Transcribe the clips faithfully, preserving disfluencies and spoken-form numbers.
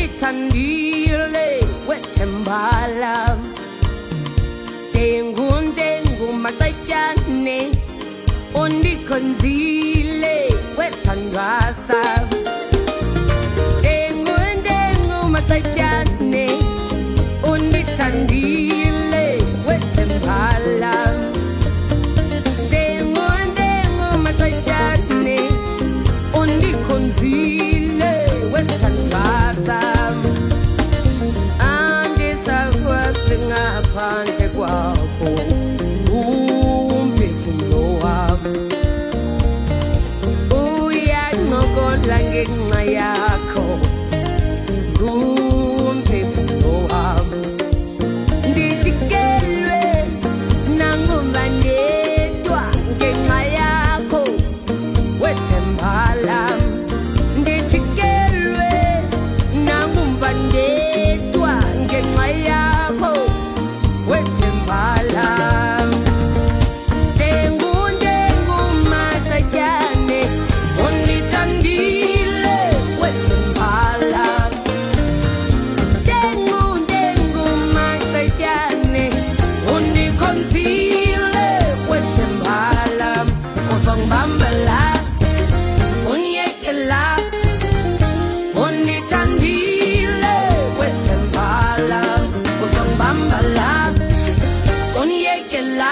undithandile wethembala dengu dengu matsayane undikhonzile wethandwasa dengu dengu matsayane undithandile wethembala dengu dengu matsayane undikhonzile wethandwasa andisakwazi ngaphandle kwakho umphefumulo wami uyancokola ngenxa yakho umphefumulo wami ndijikelwe nangoma ndedwa ngenxa yakho wethembala ndijikelwe nangoma ndedwa ngenxa yakho wethembala dengu dengu matsayane undithandile wethembala dengu dengu matsayane undikhonzile wethembala uzongibambela unyekela undithandile wethembala uzongibambela unyekela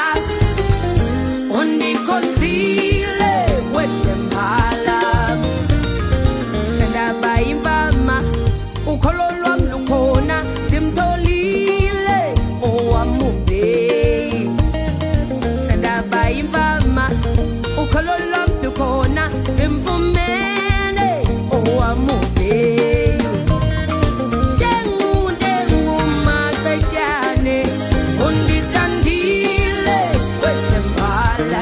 undikhonzile wethembala sendaba imvama ukholo lwam lukhona ndimtholile owamubeyi sendaba imvama ukholo lwam lukhona ndimfumene owamubeyi dengu dengu matsayane undithandile wethembala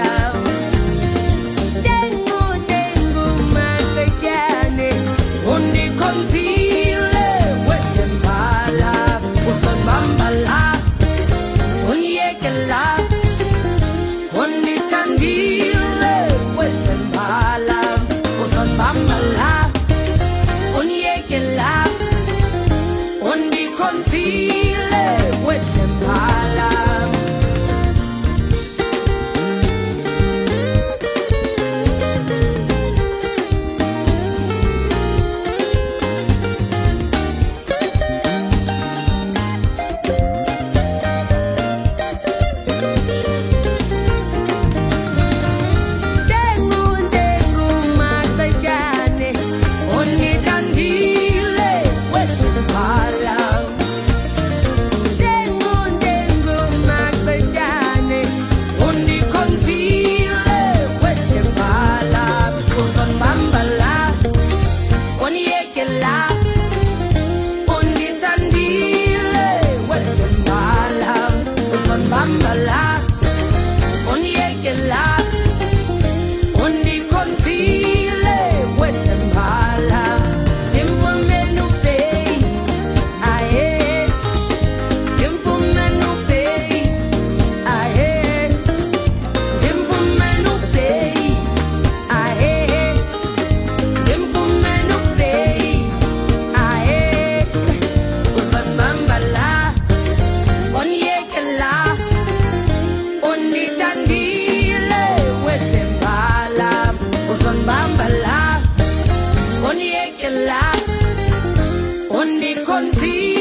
dengu dengu matsayane undikhonzile wethembala uzongibambela unyekela undithandile wethembala uzongibambela unyekela undikhonzile wethembala dengu dengu matsayane undithandile wethembala dengu dengu matsayane undikhonzile wethembala uzongibambela unyekela undithandile wethembala uzongibambela unyekela undikhonzile wethembala ndimfumene ubeyi ahe ndimfumene ubeyi ahe ndimfumene ubeyi ahe ndimfumene ubeyi ahe uzongibambela unyekela undithandile wethembala uzongibambela unyekela undikhonzile